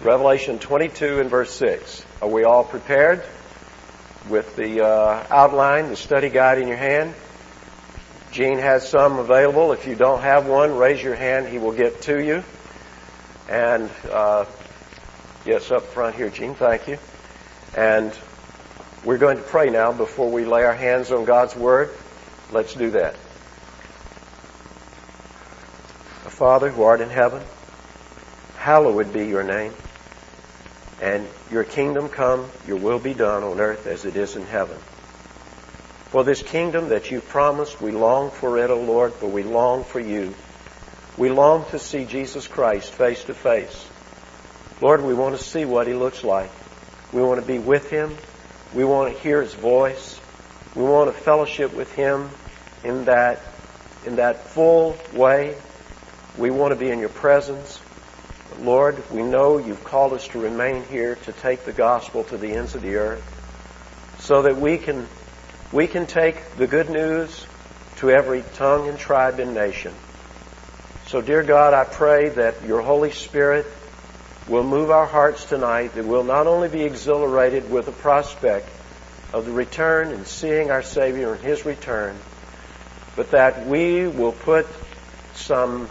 Revelation 22 and verse 6. Are we all prepared with the outline, the study guide in your hand? Gene has some available. If you don't have one, raise your hand. He will get to you. And yes, up front here, Gene. Thank you. And we're going to pray now before we lay our hands on God's Word. Let's do that. Our Father who art in heaven, hallowed be your name. And your kingdom come, your will be done on earth as it is in heaven. For this kingdom that you've promised, we long for it, O Lord, for we long for you. We long to see Jesus Christ face to face. Lord, we want to see what He looks like. We want to be with Him. We want to hear His voice. We want to fellowship with Him in that full way. We want to be in your presence. Lord, we know you've called us to remain here to take the gospel to the ends of the earth so that we can take the good news to every tongue and tribe and nation. So, dear God, I pray that your Holy Spirit will move our hearts tonight, that we'll not only be exhilarated with the prospect of the return and seeing our Savior in His return, but that we will put some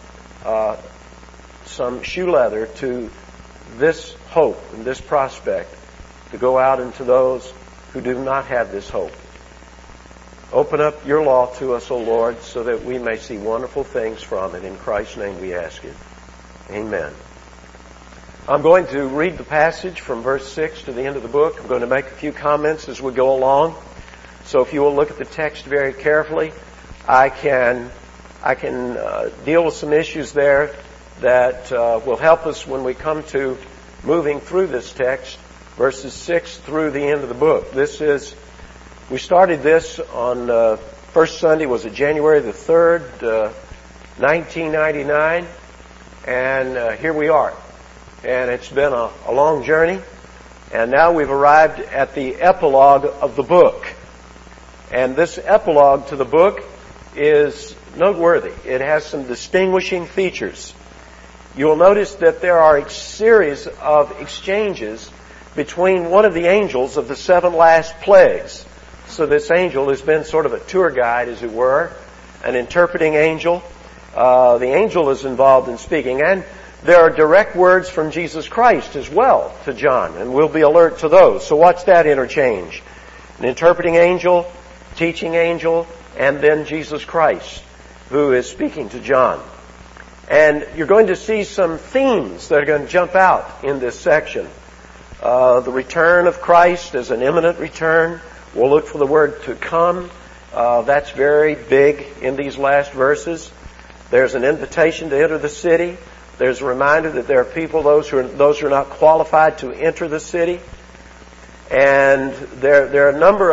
shoe leather to this hope and this prospect to go out into those who do not have this hope. Open up your law to us, O Lord, so that we may see wonderful things from it. In Christ's name we ask it. Amen. I'm going to read the passage from verse 6 to the end of the book. I'm going to make a few comments as we go along. So if you will look at the text very carefully, I can deal with some issues there that will help us when we come to moving through this text, verses 6 through the end of the book. We started this on first Sunday, was it January the 3rd, 1999, and here we are. And it's been a long journey, and now we've arrived at the epilogue of the book. And this epilogue to the book is noteworthy. It has some distinguishing features. You'll notice that there are a series of exchanges between one of the angels of the 7 last plagues. So this angel has been sort of a tour guide, as it were, an interpreting angel. The angel is involved in speaking, and there are direct words from Jesus Christ as well to John, and we'll be alert to those. So watch that interchange. An interpreting angel, teaching angel, and then Jesus Christ, who is speaking to John. And you're going to see some themes that are going to jump out in this section. The return of Christ as an imminent return. We'll look for the word to come. That's very big in these last verses. There's an invitation to enter the city. There's a reminder that there are people, those who are not qualified to enter the city. And there are a number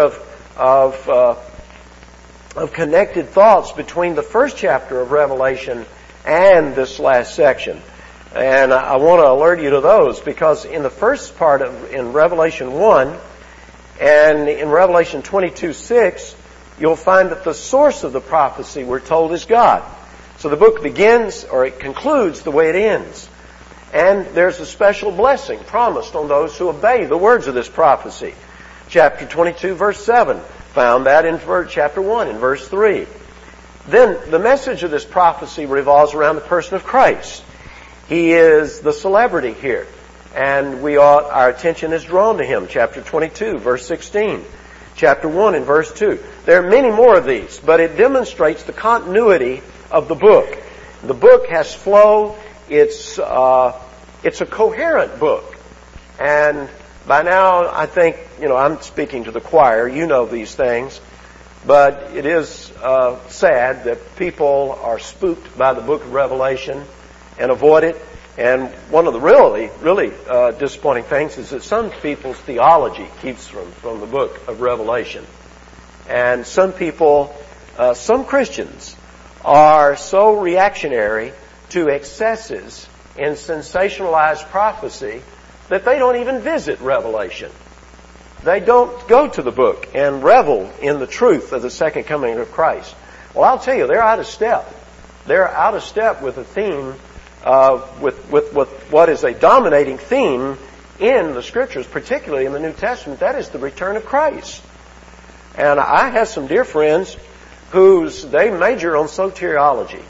of connected thoughts between the first chapter of Revelation and this last section. And I want to alert you to those, because in the first part in Revelation 1 and in Revelation 22:6, you'll find that the source of the prophecy, we're told, is God. So the book begins, or it concludes, the way it ends. And there's a special blessing promised on those who obey the words of this prophecy. Chapter 22, verse 7, found that in chapter 1, in verse 3. Then the message of this prophecy revolves around the person of Christ. He is the celebrity here, and our attention is drawn to Him. Chapter 22, verse 16. Chapter 1 and verse 2. There are many more of these, but it demonstrates the continuity of the book. The book has flow. It's a coherent book. And by now, I think, I'm speaking to the choir. You know these things. But it is sad that people are spooked by the book of Revelation and avoid it. And one of the really disappointing things is that some people's theology keeps from the book of Revelation. And some people, some Christians, are so reactionary to excesses in sensationalized prophecy that they don't even visit Revelation. They don't go to the book and revel in the truth of the second coming of Christ. Well, I'll tell you, they're out of step. They're out of step with the theme with what is a dominating theme in the Scriptures, particularly in the New Testament. That is the return of Christ. And I have some dear friends they major on soteriology.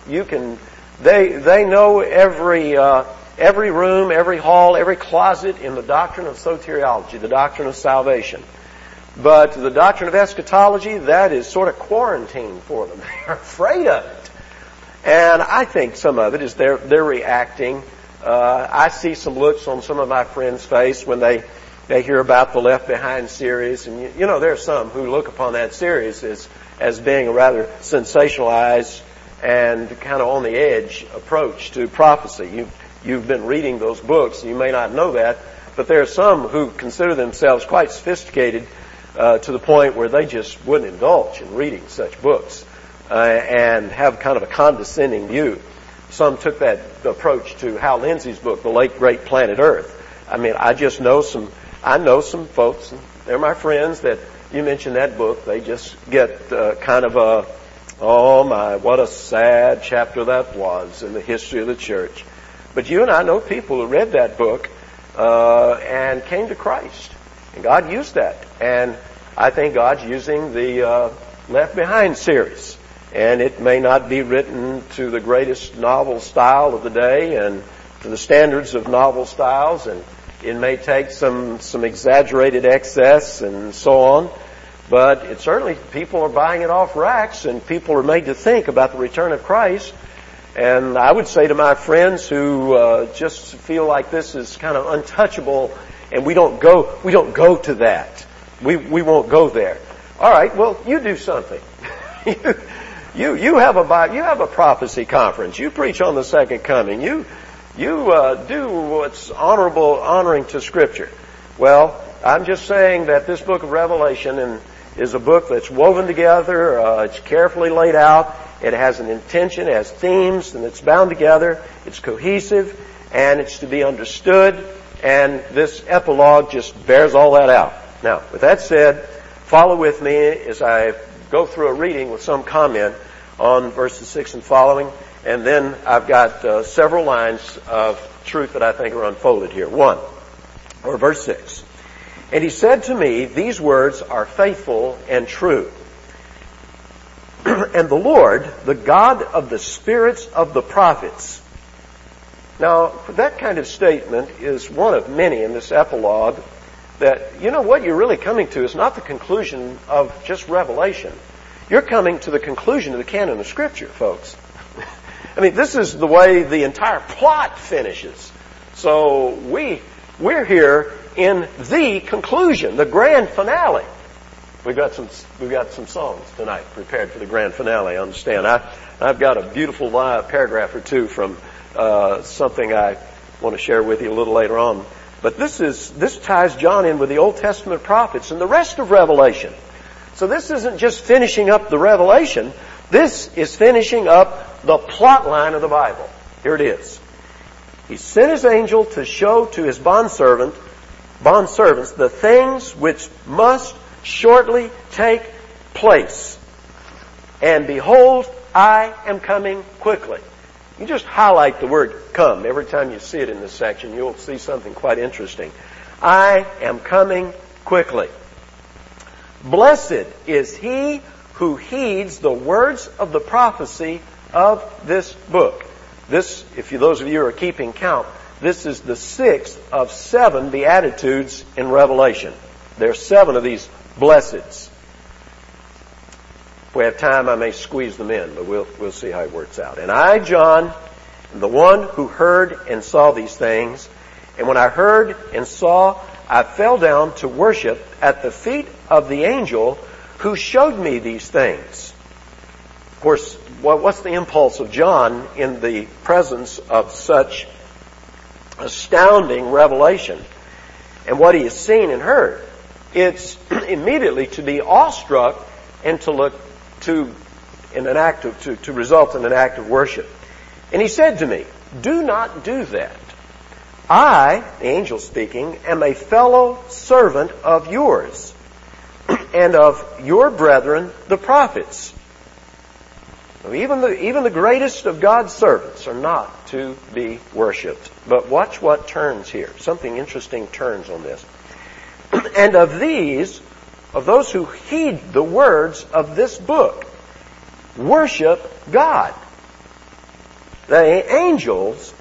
They know every room, every hall, every closet in the doctrine of soteriology, the doctrine of salvation. But the doctrine of eschatology, that is sort of quarantined for them. They're afraid of it. And I think some of it is they're reacting. I see some looks on some of my friends' face when they hear about the Left Behind series. And there are some who look upon that series as being a rather sensationalized and kind of on the edge approach to prophecy. You've been reading those books. You may not know that, but there are some who consider themselves quite sophisticated to the point where they just wouldn't indulge in reading such books and have kind of a condescending view. Some took that approach to Hal Lindsey's book, The Late Great Planet Earth. I mean, I know some folks, and they're my friends, that you mention that book, they just get kind of oh my, what a sad chapter that was in the history of the church. But you and I know people who read that book and came to Christ. And God used that. And I think God's using the Left Behind series. And it may not be written to the greatest novel style of the day and to the standards of novel styles, and it may take some exaggerated excess and so on. But it certainly, people are buying it off racks, and people are made to think about the return of Christ. And I would say to my friends who just feel like this is kind of untouchable, and we don't go to that. We won't go there. All right, well, you do something. You have a prophecy conference. You preach on the second coming. You do what's honoring to Scripture. Well, I'm just saying that this book of Revelation is a book that's woven together. It's carefully laid out. It has an intention, it has themes, and it's bound together. It's cohesive, and it's to be understood. And this epilogue just bears all that out. Now, with that said, follow with me as I go through a reading with some comment on verses 6 and following. And then I've got several lines of truth that I think are unfolded here. Verse 6. And he said to me, these words are faithful and true. And the Lord, the God of the spirits of the prophets. Now, that kind of statement is one of many in this epilogue that, what you're really coming to is not the conclusion of just Revelation. You're coming to the conclusion of the canon of Scripture, folks. I mean, this is the way the entire plot finishes. So we're here in the conclusion, the grand finale. We've got some songs tonight prepared for the grand finale. I understand. I've got a beautiful paragraph or two from something I want to share with you a little later on. But this ties John in with the Old Testament prophets and the rest of Revelation. So this isn't just finishing up the Revelation. This is finishing up the plot line of the Bible. Here it is. He sent his angel to show to his bondservants the things which must shortly take place. And behold, I am coming quickly. You just highlight the word come. Every time you see it in this section, you'll see something quite interesting. I am coming quickly. Blessed is he who heeds the words of the prophecy of this book. This, those of you who are keeping count, this is the 6th of 7 Beatitudes in Revelation. There are 7 of these blesseds. If we have time, I may squeeze them in, but we'll see how it works out. And I, John, am the one who heard and saw these things. And when I heard and saw, I fell down to worship at the feet of the angel who showed me these things. Of course, what's the impulse of John in the presence of such astounding revelation and what he has seen and heard? It's immediately to be awestruck and to look to result in an act of worship. And he said to me, do not do that. I, the angel speaking, am a fellow servant of yours and of your brethren, the prophets, Even the greatest of God's servants are not to be worshipped. But watch what turns here. Something interesting turns on this. And of those who heed the words of this book, worship God. The angels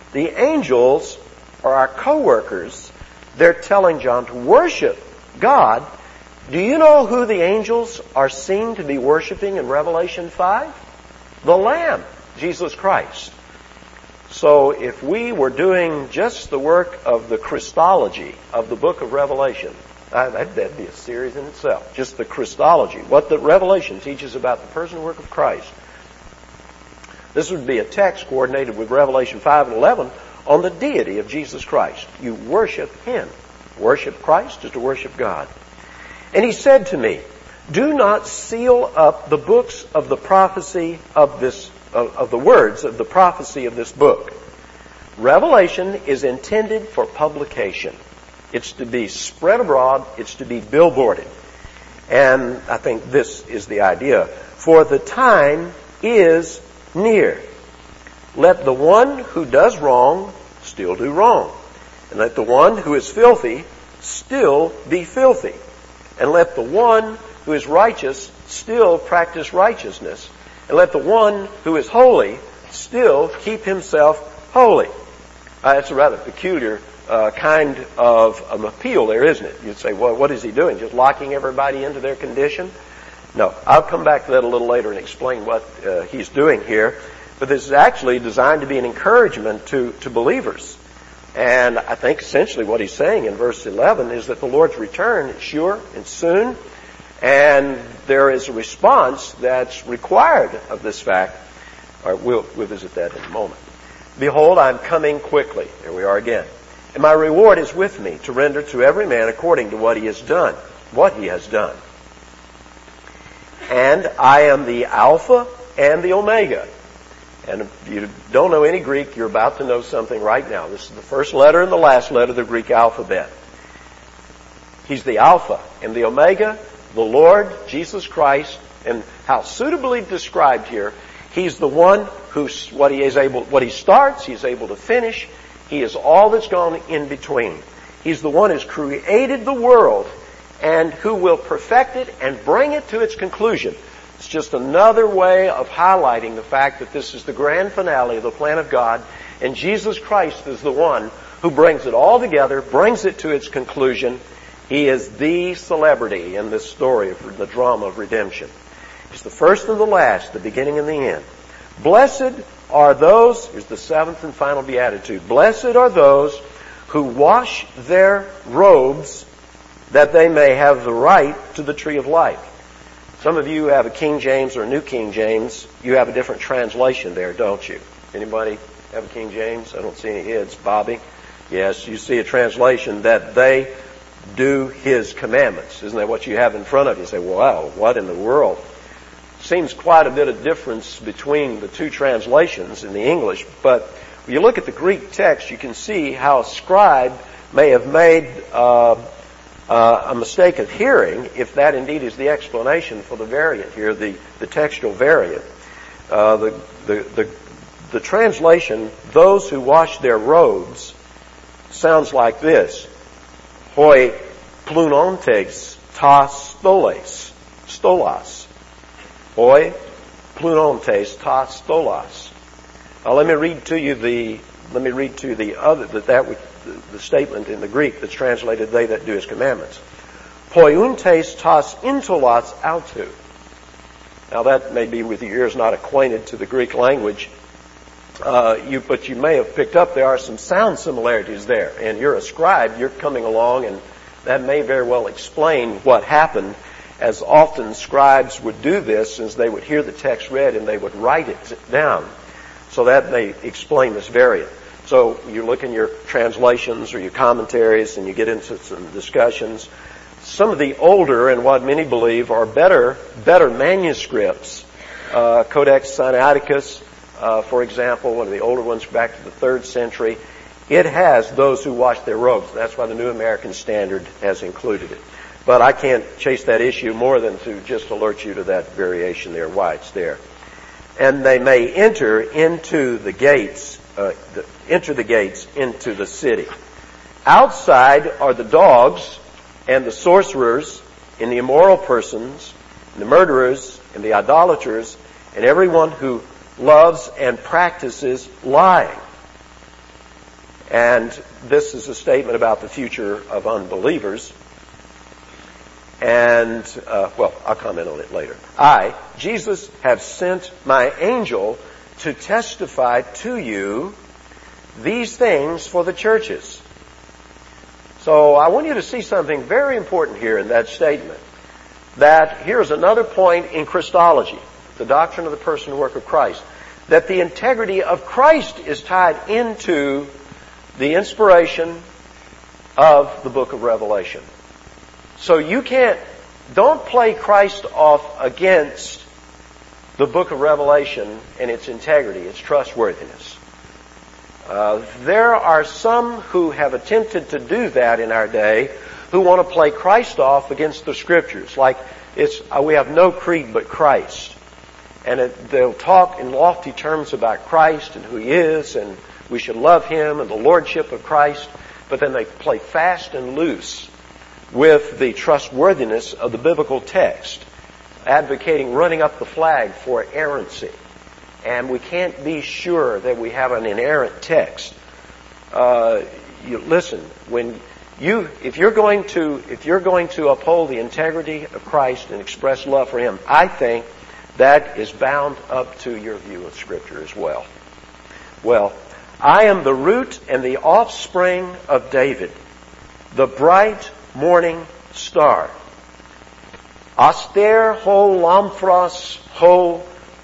are our co-workers. They're telling John to worship God. Do you know who the angels are seen to be worshiping in Revelation 5? The Lamb, Jesus Christ. So if we were doing just the work of the Christology of the book of Revelation, that'd be a series in itself. Just the Christology, what the Revelation teaches about the person and work of Christ. This would be a text coordinated with Revelation 5 and 11 on the deity of Jesus Christ. You worship Him. Worship Christ is to worship God. And He said to me, do not seal up the books of the prophecy of the words of the prophecy of this book. Revelation is intended for publication. It's to be spread abroad. It's to be billboarded. And I think this is the idea. For the time is near. Let the one who does wrong still do wrong. And let the one who is filthy still be filthy. And let the one who is righteous still practice righteousness. And let the one who is holy still keep himself holy. That's a rather peculiar kind of appeal there, isn't it? You'd say, well, what is he doing? Just locking everybody into their condition? No, I'll come back to that a little later and explain what he's doing here. But this is actually designed to be an encouragement to believers. And I think essentially what he's saying in verse 11 is that the Lord's return is sure and soon. And there is a response that's required of this fact. All right, we'll visit that in a moment. Behold, I'm coming quickly. There we are again. And my reward is with me to render to every man according to what he has done. What he has done. And I am the Alpha and the Omega. And if you don't know any Greek, you're about to know something right now. This is the first letter and the last letter of the Greek alphabet. He's the Alpha and the Omega, the Lord Jesus Christ, and how suitably described here, He's the one who, what he starts, He's able to finish. He is all that's gone in between. He's the one who's created the world and who will perfect it and bring it to its conclusion. It's just another way of highlighting the fact that this is the grand finale of the plan of God, and Jesus Christ is the one who brings it all together, brings it to its conclusion. He is the celebrity in this story of the drama of redemption. He's the first and the last, the beginning and the end. Blessed are those, here's the seventh and final beatitude, blessed are those who wash their robes that they may have the right to the tree of life. Some of you have a King James or a New King James. You have a different translation there, don't you? Anybody have a King James? I don't see any heads. Bobby? Yes, you see a translation that they do His commandments. Isn't that what you have in front of you? You say, wow, what in the world? Seems quite a bit of difference between the two translations in the English, but when you look at the Greek text, you can see how a scribe may have made a mistake of hearing, if that indeed is the explanation for the variant here, the textual variant. The translation, those who wash their robes, sounds like this. Hoi plunontes ta stolas. Hoi plunontes ta stolas. Now let me read to you the statement in the Greek that's translated, they that do His commandments. Poiuntes tas intolas autou. Now that may be with your ears not acquainted to the Greek language, but you may have picked up there are some sound similarities there. And you're a scribe, you're coming along, and that may very well explain what happened, as often scribes would do this, since they would hear the text read and they would write it down. So that may explain this variant. So you look in your translations or your commentaries and you get into some discussions. Some of the older and what many believe are better manuscripts, Codex Sinaiticus, for example, one of the older ones back to the 3rd century, it has those who wash their robes. That's why the New American Standard has included it. But I can't chase that issue more than to just alert you to that variation there, why it's there. and they may enter the gates into the city. Outside are the dogs and the sorcerers and the immoral persons, and the murderers and the idolaters, and everyone who loves and practices lying. And this is a statement about the future of unbelievers. And, I'll comment on it later. I, Jesus, have sent my angel to testify to you these things for the churches. So I want you to see something very important here in that statement. That here's another point in Christology, the doctrine of the person and work of Christ, that the integrity of Christ is tied into the inspiration of the book of Revelation. So don't play Christ off against the book of Revelation and its integrity, its trustworthiness. There are some who have attempted to do that in our day, who want to play Christ off against the Scriptures. Like we have no creed but Christ. And they'll talk in lofty terms about Christ and who He is, and we should love Him and the Lordship of Christ. But then they play fast and loose with the trustworthiness of the biblical text, advocating running up the flag for errancy. And we can't be sure that we have an inerrant text. Listen, if you're going to uphold the integrity of Christ and express love for Him, I think that is bound up to your view of Scripture as well. Well, I am the root and the offspring of David, the bright morning star. Aster ho lamphros ho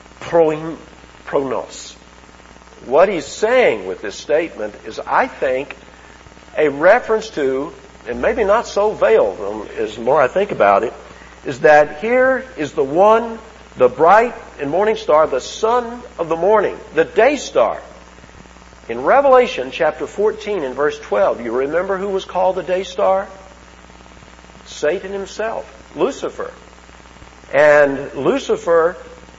pronos. What he's saying with this statement is, I think, a reference to, and maybe not so veiled as the more I think about it, is that here is the one, the bright and morning star, the son of the morning, the day star. In Revelation chapter 14 and verse 12, you remember who was called the day star? Satan himself, Lucifer. And Lucifer,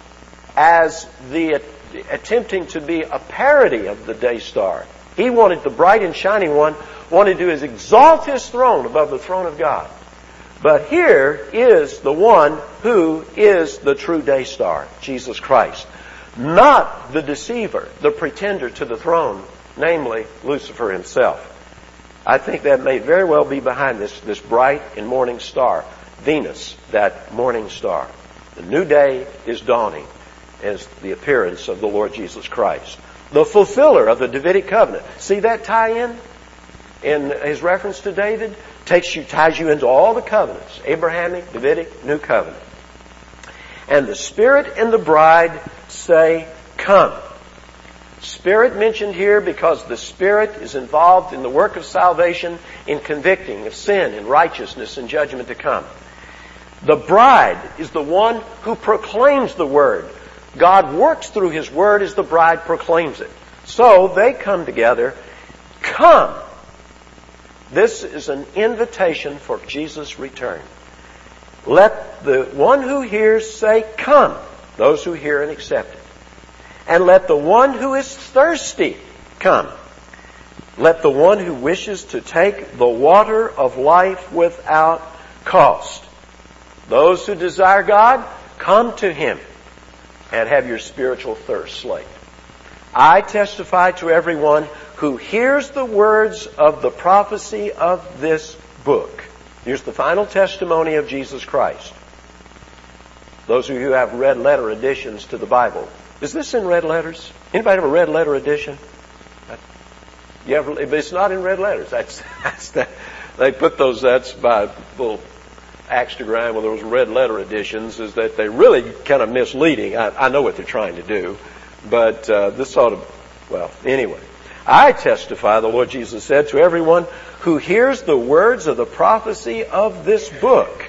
as the attempting to be a parody of the day star, he wanted, the bright and shining one, wanted to exalt his throne above the throne of God. But here is the one who is the true day star, Jesus Christ. Not the deceiver, the pretender to the throne, namely Lucifer himself. I think that may very well be behind this bright and morning star, Venus, that morning star. The new day is dawning as the appearance of the Lord Jesus Christ. The fulfiller of the Davidic covenant. See that tie-in his reference to David? Ties you into all the covenants. Abrahamic, Davidic, New Covenant. And the Spirit and the bride say, come. Spirit mentioned here because the Spirit is involved in the work of salvation, in convicting of sin and righteousness and judgment to come. The bride is the one who proclaims the Word. God works through His Word as the bride proclaims it. So they come together. Come. This is an invitation for Jesus' return. Let the one who hears say, come. Those who hear and accept it. And let the one who is thirsty come. Let the one who wishes to take the water of life without cost. Those who desire God, come to Him and have your spiritual thirst slaked. I testify to everyone who hears the words of the prophecy of this book. Here's the final testimony of Jesus Christ. Those of you who have red letter editions to the Bible. Is this in red letters? Anybody have a red letter edition? But it's not in red letters. They put those, that's by little axe to grind with those red letter editions, is that they're really kind of misleading. I know what they're trying to do. But this sort of, anyway. I testify, the Lord Jesus said, to everyone who hears the words of the prophecy of this book.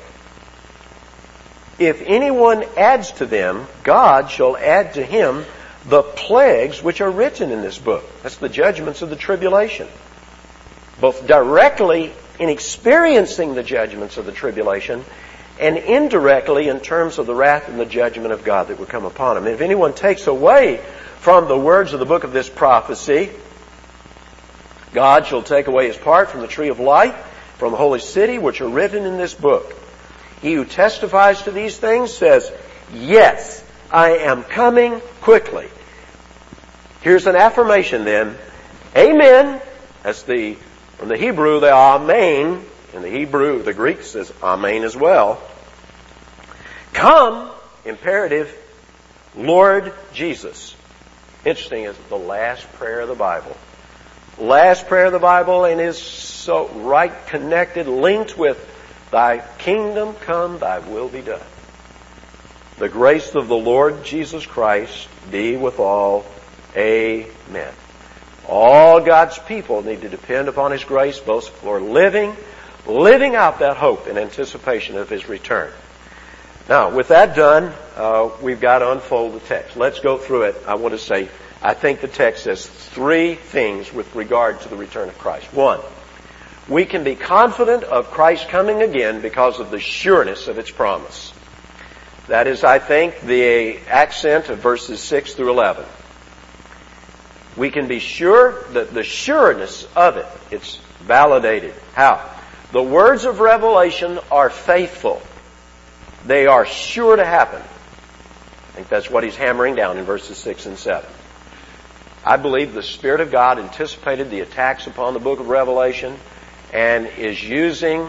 If anyone adds to them, God shall add to him the plagues which are written in this book. That's the judgments of the tribulation. Both directly in experiencing the judgments of the tribulation and indirectly in terms of the wrath and the judgment of God that would come upon him. If anyone takes away from the words of the book of this prophecy, God shall take away his part from the tree of life, from the holy city, which are written in this book. He who testifies to these things says, yes, I am coming quickly. Here's an affirmation then. Amen. That's from the Hebrew, the Amen. In the Hebrew, the Greek says Amen as well. Come, imperative, Lord Jesus. Interesting, is the last prayer of the Bible. Last prayer of the Bible, and is so right connected, linked with thy kingdom come, thy will be done. The grace of the Lord Jesus Christ be with all. Amen. All God's people need to depend upon his grace, both for living out that hope in anticipation of his return. Now, with that done, we've got to unfold the text. Let's go through it. I want to say, I think the text says three things with regard to the return of Christ. One, we can be confident of Christ coming again because of the sureness of its promise. That is, I think, the accent of verses 6 through 11. We can be sure that the sureness of it, it's validated. How? The words of Revelation are faithful. They are sure to happen. I think that's what he's hammering down in verses 6 and 7. I believe the Spirit of God anticipated the attacks upon the book of Revelation and is using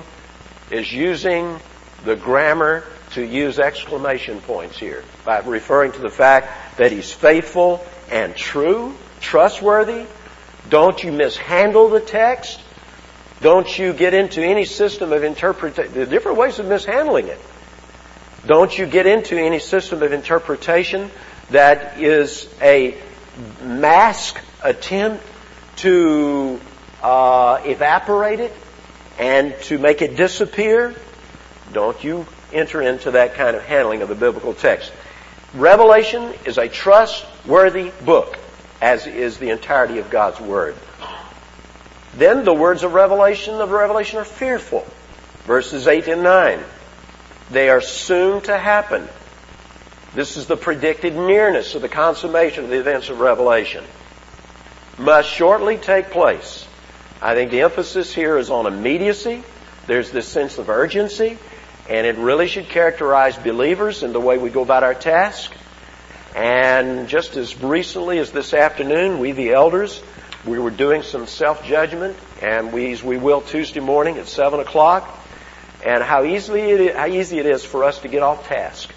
the grammar to use exclamation points here by referring to the fact that he's faithful and true, trustworthy. Don't you mishandle the text. Don't you get into any system of interpretation. There are different ways of mishandling it. Don't you get into any system of interpretation that is a mask attempt to evaporate it and to make it disappear. Don't you enter into that kind of handling of the biblical text. Revelation is a trustworthy book, as is the entirety of God's Word. Then the words of Revelation are fearful. Verses 8 and 9. They are soon to happen. This is the predicted nearness of the consummation of the events of Revelation. Must shortly take place. I think the emphasis here is on immediacy. There's this sense of urgency, and it really should characterize believers in the way we go about our task. And just as recently as this afternoon, we the elders, we were doing some self-judgment, and we will Tuesday morning at 7 o'clock, and how easy it is for us to get off task.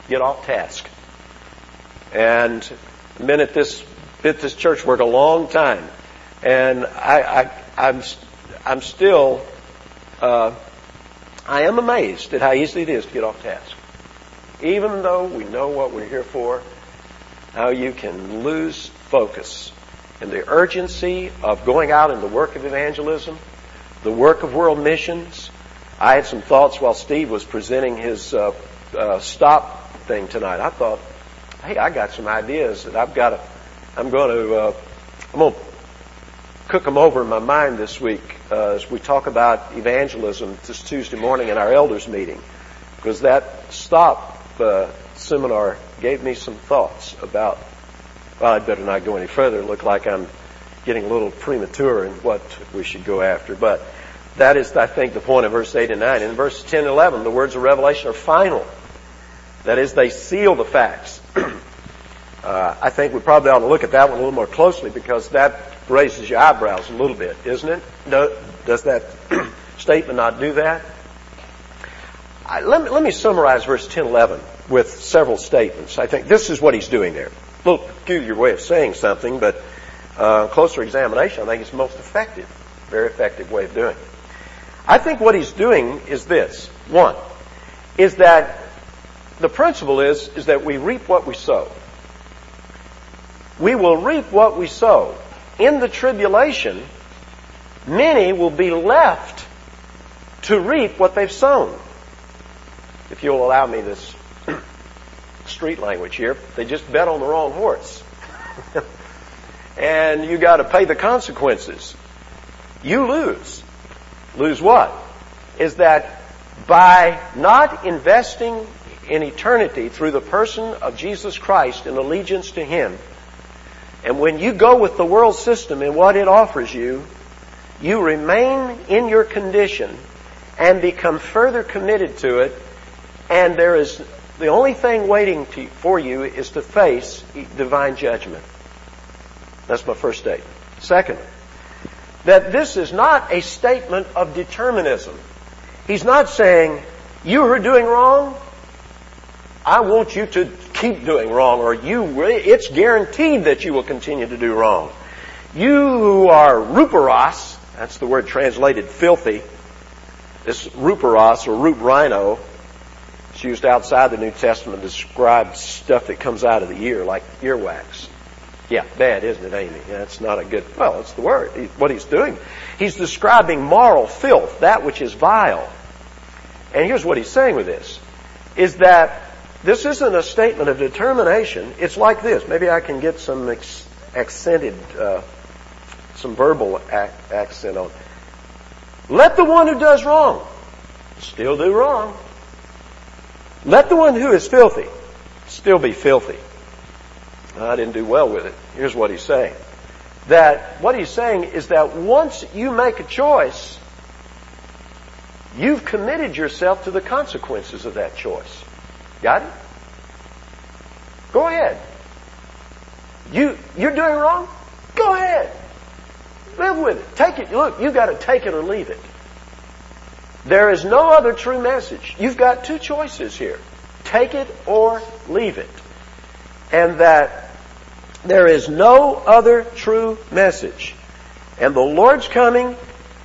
And I've been at this church work a long time, and I'm still I am amazed at how easy it is to get off task. Even though we know what we're here for, how you can lose focus in the urgency of going out in the work of evangelism, the work of world missions. I had some thoughts while Steve was presenting his stop thing tonight. I thought, hey, I got some ideas that I'm going to cook them over in my mind this week as we talk about evangelism this Tuesday morning in our elders meeting, because that stop seminar gave me some thoughts about, well, I'd better not go any further. It looked like I'm getting a little premature in what we should go after. But that is, I think, the point of verse 8 and 9. In verses 10 and 11, the words of Revelation are final. That is, they seal the facts. I think we probably ought to look at that one a little more closely, because that raises your eyebrows a little bit, isn't it? Does that statement not do that? Let me summarize verse 10 and 11 with several statements. I think this is what he's doing there. A little peculiar way of saying something, but closer examination, I think it's most effective. Very effective way of doing it. I think what he's doing is this. One, is that the principle is that we reap what we sow. We will reap what we sow. In the tribulation, many will be left to reap what they've sown. If you'll allow me this street language here, they just bet on the wrong horse. And you got to pay the consequences. You lose. Lose what? Is that by not investing in eternity through the person of Jesus Christ in allegiance to Him, and when you go with the world system and what it offers you, you remain in your condition and become further committed to it, and there is the only thing waiting for you is to face divine judgment. That's my first statement. Second, that this is not a statement of determinism. He's not saying, you are doing wrong, I want you to keep doing wrong, or it's guaranteed that you will continue to do wrong. You who are ruperos, that's the word translated filthy, this ruperos or root rhino, it's used outside the New Testament to describe stuff that comes out of the ear, like earwax. Yeah, bad, isn't it, Amy? That's not a good, well, it's the word. What he's doing, he's describing moral filth, that which is vile. And here's what he's saying with this, is that this isn't a statement of determination. It's like this. Maybe I can get some accented, some verbal accent on. Let the one who does wrong still do wrong. Let the one who is filthy still be filthy. I didn't do well with it. Here's what he's saying. What he's saying is that once you make a choice, you've committed yourself to the consequences of that choice. Got it? Go ahead. You're doing wrong? Go ahead. Live with it. Take it. Look, you've got to take it or leave it. There is no other true message. You've got two choices here. Take it or leave it. And that there is no other true message. And the Lord's coming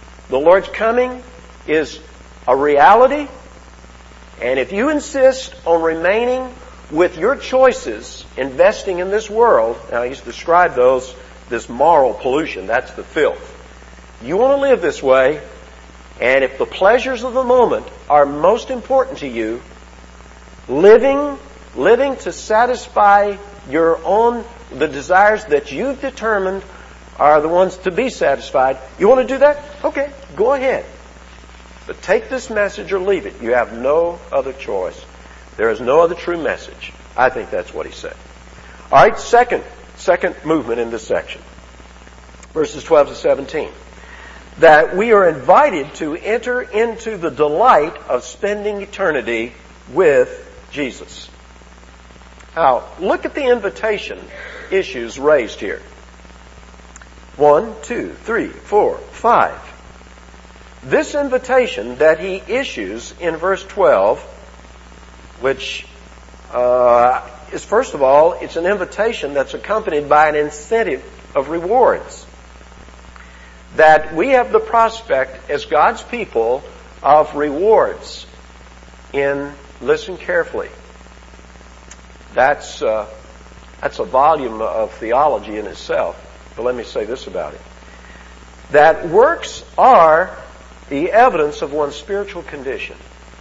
is a reality. And if you insist on remaining with your choices, investing in this world, now he's described this moral pollution, that's the filth. You want to live this way, and if the pleasures of the moment are most important to you, living to satisfy the desires that you've determined are the ones to be satisfied, you want to do that? Okay, go ahead. But take this message or leave it. You have no other choice. There is no other true message. I think that's what he said. All right, second movement in this section. Verses 12 to 17. That we are invited to enter into the delight of spending eternity with Jesus. Now, look at the invitation issues raised here. 1, 2, 3, 4, 5. This invitation that he issues in verse 12, which is, first of all, it's an invitation that's accompanied by an incentive of rewards. That we have the prospect as God's people of rewards listen carefully. That's a volume of theology in itself. But let me say this about it. That works are the evidence of one's spiritual condition.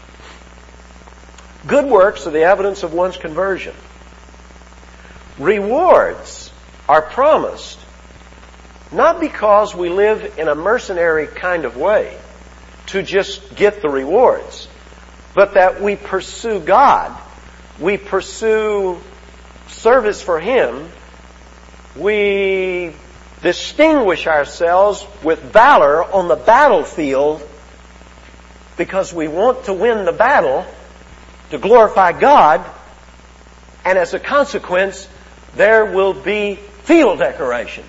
Good works are the evidence of one's conversion. Rewards are promised not because we live in a mercenary kind of way to just get the rewards, but that we pursue God, we pursue service for Him, we distinguish ourselves with valor on the battlefield because we want to win the battle to glorify God, and as a consequence, there will be field decorations.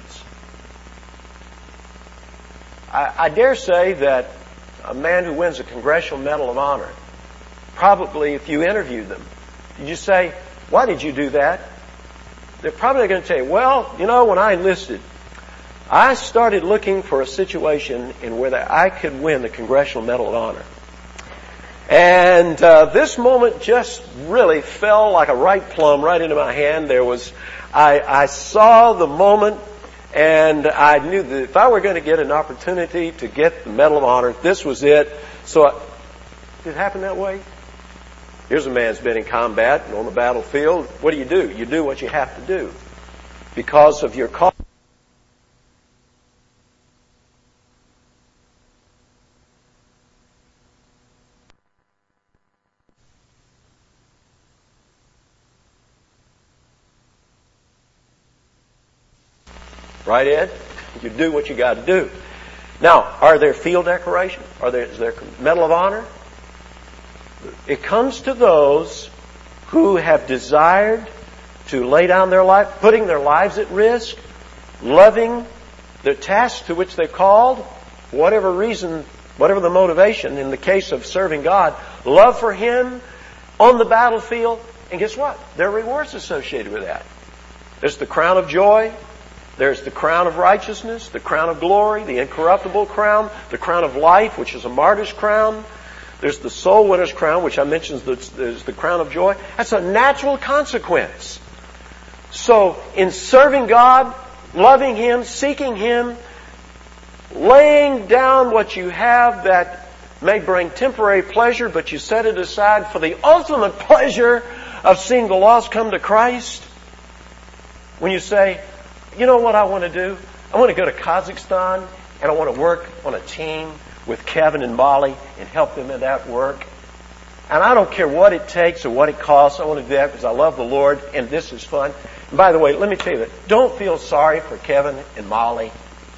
I dare say that a man who wins a Congressional Medal of Honor, probably if you interviewed them, you say, why did you do that? They're probably going to tell you, well, when I enlisted, I started looking for a situation in where I could win the Congressional Medal of Honor. And this moment just really fell like a ripe plum right into my hand. I saw the moment, and I knew that if I were going to get an opportunity to get the Medal of Honor, this was it. So did it happen that way? Here's a man who's been in combat and on the battlefield. What do? You do what you have to do because of your call. Right, Ed? You do what you got to do. Now, are there field decorations? Is there Medal of Honor? It comes to those who have desired to lay down their life, putting their lives at risk, loving the task to which they're called, whatever reason, whatever the motivation. In the case of serving God, love for Him on the battlefield. And guess what? There are rewards associated with that. There's the crown of joy. There's the crown of righteousness, the crown of glory, the incorruptible crown, the crown of life, which is a martyr's crown. There's the soul winner's crown, which I mentioned is the crown of joy. That's a natural consequence. So, in serving God, loving Him, seeking Him, laying down what you have that may bring temporary pleasure, but you set it aside for the ultimate pleasure of seeing the lost come to Christ. When you say, you know what I want to do? I want to go to Kazakhstan and I want to work on a team with Kevin and Molly and help them in that work. And I don't care what it takes or what it costs. I want to do that because I love the Lord and this is fun. And by the way, let me tell you that. Don't feel sorry for Kevin and Molly.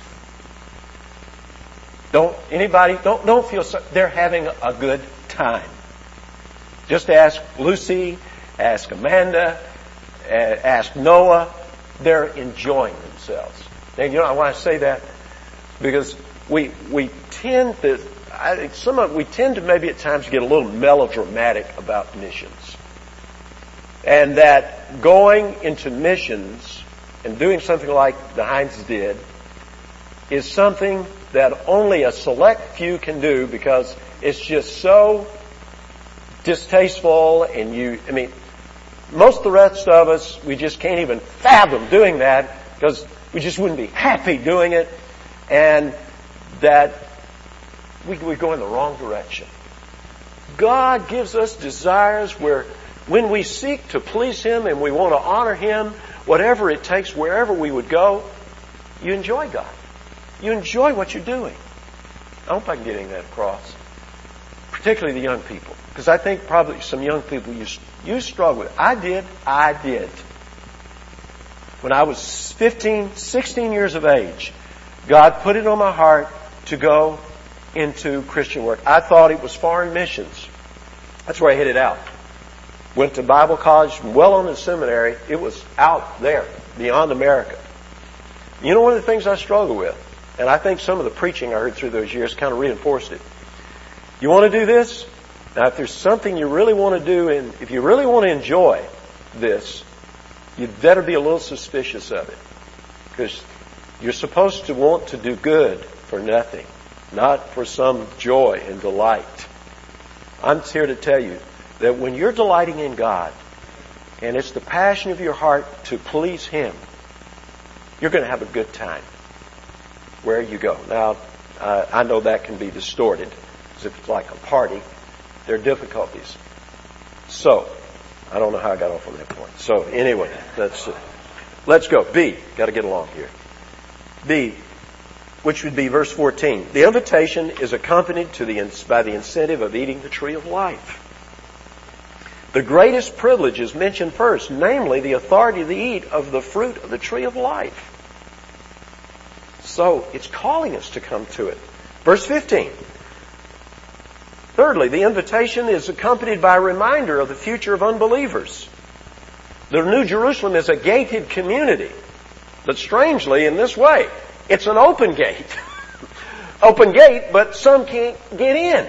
Don't feel sorry. They're having a good time. Just ask Lucy, ask Amanda, ask Noah. They're enjoying themselves. And I want to say that because we tend to maybe at times get a little melodramatic about missions. And that going into missions and doing something like the Heinz did is something that only a select few can do because it's just so distasteful and most of the rest of us, we just can't even fathom doing that because we just wouldn't be happy doing it and that we go in the wrong direction. God gives us desires where when we seek to please Him and we want to honor Him, whatever it takes, wherever we would go, you enjoy God. You enjoy what you're doing. I hope I can get that across. Particularly the young people. Because I think probably some young people you struggle with. I did. When I was 15, 16 years of age, God put it on my heart to go into Christian work. I thought it was foreign missions. That's where I headed out. Went to Bible college, well on in seminary. It was out there, beyond America. You know one of the things I struggle with, and I think some of the preaching I heard through those years kind of reinforced it. You want to do this? Now, if there's something you really want to do, and if you really want to enjoy this, you'd better be a little suspicious of it. Because you're supposed to want to do good for nothing, not for some joy and delight. I'm here to tell you that when you're delighting in God, and it's the passion of your heart to please Him, you're going to have a good time where you go. Now, I know that can be distorted, as if it's like a party. There are difficulties. So, I don't know how I got off on that point. So, anyway, let's go. B, got to get along here. B, which would be verse 14. The invitation is accompanied by the incentive of eating the tree of life. The greatest privilege is mentioned first, namely the authority to eat of the fruit of the tree of life. So, it's calling us to come to it. Verse 15. Thirdly, the invitation is accompanied by a reminder of the future of unbelievers. The New Jerusalem is a gated community. But strangely, in this way, it's an open gate. Open gate, but some can't get in.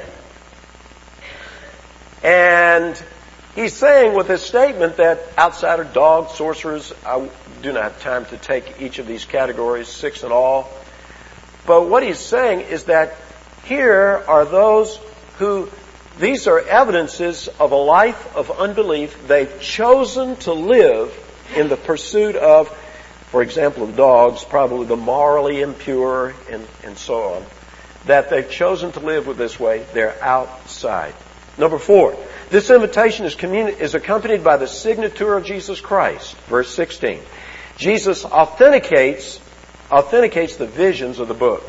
And he's saying with this statement that outsider, dogs, sorcerers, I do not have time to take each of these categories, 6 in all. But what he's saying is that here are those who, these are evidences of a life of unbelief. They've chosen to live in the pursuit of, for example, the dogs, probably the morally impure and so on, that they've chosen to live with this way. They're outside. Number 4, this invitation is accompanied by the signature of Jesus Christ. Verse 16. Jesus authenticates the visions of the book.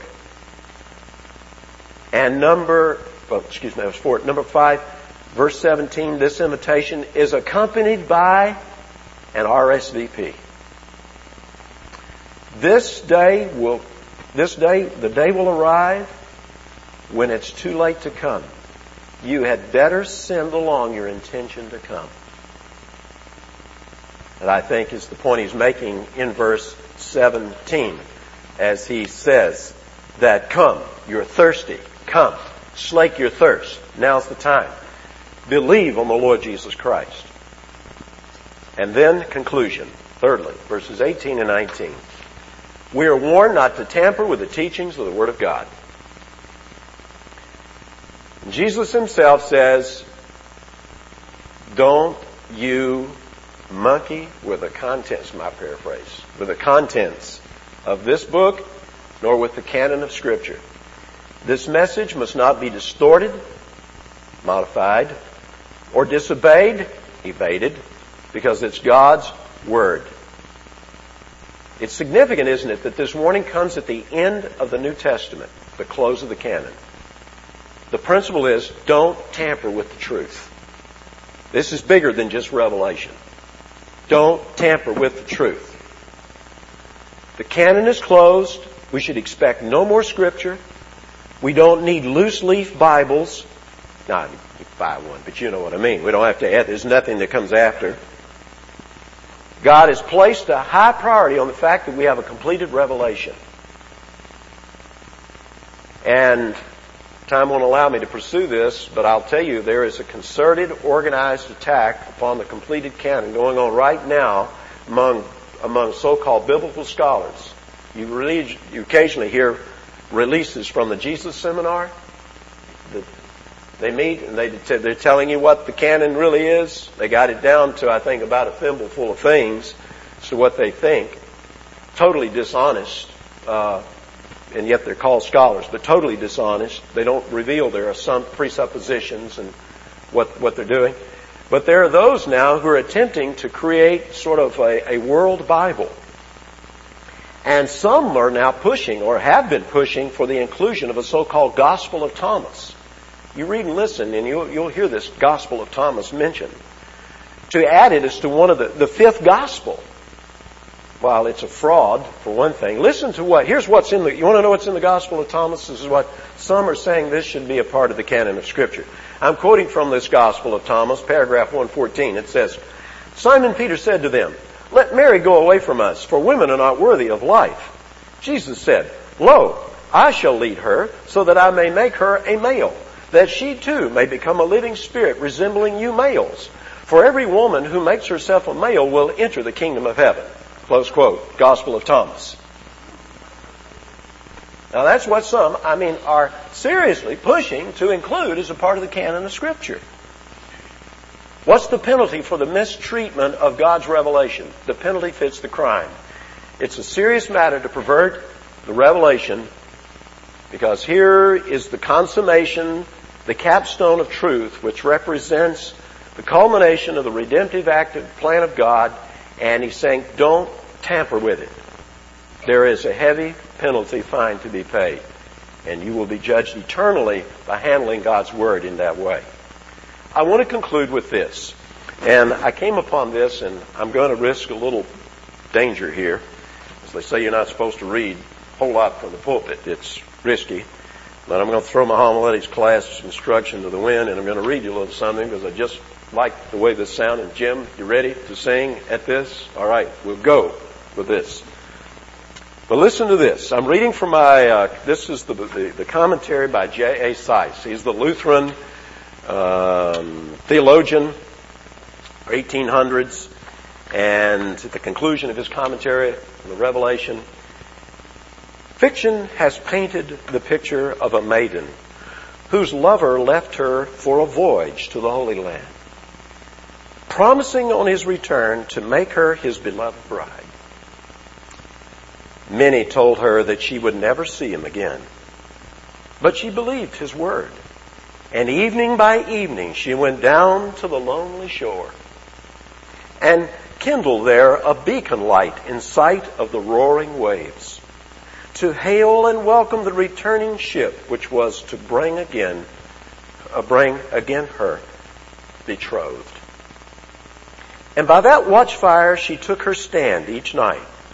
And number 5, verse 17, this invitation is accompanied by an RSVP. the day will arrive when it's too late to come. You had better send along your intention to come. That I think is the point he's making in verse 17 as he says that come, you're thirsty, come, slake your thirst. Now's the time. Believe on the Lord Jesus Christ. And then conclusion. Thirdly, verses 18 and 19. We are warned not to tamper with the teachings of the Word of God. Jesus himself says, don't you monkey with the contents, my paraphrase, with the contents of this book, nor with the canon of Scripture. This message must not be distorted, modified, or disobeyed, evaded, because it's God's Word. It's significant, isn't it, that this warning comes at the end of the New Testament, the close of the canon. The principle is, don't tamper with the truth. This is bigger than just Revelation. Don't tamper with the truth. The canon is closed. We should expect no more Scripture. We don't need loose leaf Bibles. Now, you buy one, but you know what I mean. We don't have to add. There's nothing that comes after. God has placed a high priority on the fact that we have a completed revelation. And time won't allow me to pursue this, but I'll tell you there is a concerted, organized attack upon the completed canon going on right now among so-called biblical scholars. You occasionally hear releases from the Jesus Seminar. They meet and they're telling you what the canon really is. They got it down to, I think, about a thimbleful of things as to what they think. Totally dishonest, and yet they're called scholars, but totally dishonest. They don't reveal their presuppositions and what they're doing. But there are those now who are attempting to create sort of a world Bible. And some are now pushing, or have been pushing, for the inclusion of a so-called Gospel of Thomas. You read and listen, and you'll hear this Gospel of Thomas mentioned. To add it as to one of the fifth Gospel. While it's a fraud, for one thing. Listen to here's what's you want to know what's in the Gospel of Thomas? This is what some are saying this should be a part of the canon of Scripture. I'm quoting from this Gospel of Thomas, paragraph 114. It says, Simon Peter said to them, let Mary go away from us, for women are not worthy of life. Jesus said, lo, I shall lead her, so that I may make her a male, that she too may become a living spirit resembling you males. For every woman who makes herself a male will enter the kingdom of heaven. Close quote. Gospel of Thomas. Now that's what some, are seriously pushing to include as a part of the canon of Scripture. What's the penalty for the mistreatment of God's revelation? The penalty fits the crime. It's a serious matter to pervert the revelation, because here is the consummation, the capstone of truth, which represents the culmination of the redemptive active plan of God, and he's saying, don't tamper with it. There is a heavy penalty fine to be paid, and you will be judged eternally by handling God's Word in that way. I want to conclude with this, and I came upon this, and I'm going to risk a little danger here. As they say, you're not supposed to read a whole lot from the pulpit. It's risky. But I'm going to throw my homiletics class instruction to the wind, and I'm going to read you a little something because I just like the way this sounded. Jim, you ready to sing at this? All right, we'll go with this. But listen to this. I'm reading from this is the commentary by J.A. Seiss. He's the Lutheran theologian, 1800s, and at the conclusion of his commentary on the Revelation, fiction has painted the picture of a maiden whose lover left her for a voyage to the Holy Land, promising on his return to make her his beloved bride. Many told her that she would never see him again, but she believed his word. And evening by evening she went down to the lonely shore and kindled there a beacon light in sight of the roaring waves, to hail and welcome the returning ship, which was to bring again her betrothed. And by that watchfire she took her stand each night,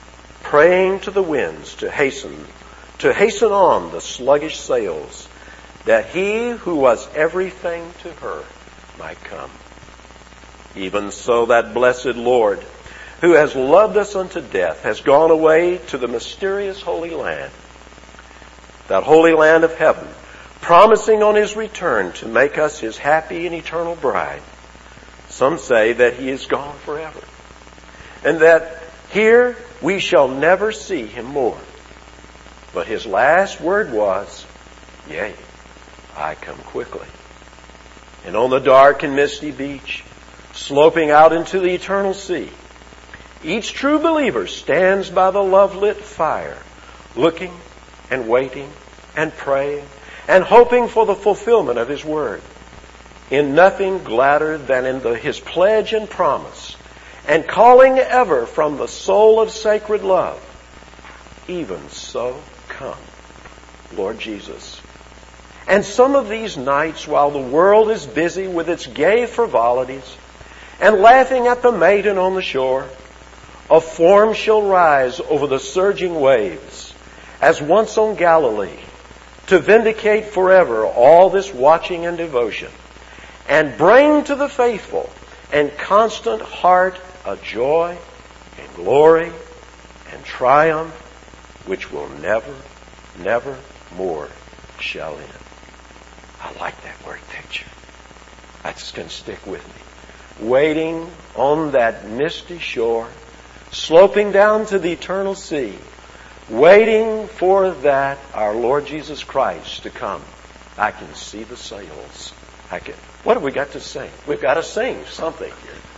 praying to the winds to hasten on the sluggish sails, that he who was everything to her might come. Even so that blessed Lord, who has loved us unto death, has gone away to the mysterious Holy Land, that Holy Land of heaven, promising on his return to make us his happy and eternal bride. Some say that he is gone forever, and that here we shall never see him more. But his last word was, "Yea, I come quickly." And on the dark and misty beach, sloping out into the eternal sea, each true believer stands by the love-lit fire, looking and waiting and praying and hoping for the fulfillment of his word, in nothing gladder than in his pledge and promise, and calling ever from the soul of sacred love, "Even so come, Lord Jesus." And some of these nights, while the world is busy with its gay frivolities and laughing at the maiden on the shore, a form shall rise over the surging waves, as once on Galilee, to vindicate forever all this watching and devotion, and bring to the faithful and constant heart a joy and glory and triumph which will never, never more shall end. I like that word picture. That's going to stick with me. Waiting on that misty shore, sloping down to the eternal sea, waiting for that, our Lord Jesus Christ, to come. I can see the sails. What have we got to sing? We've got to sing something here.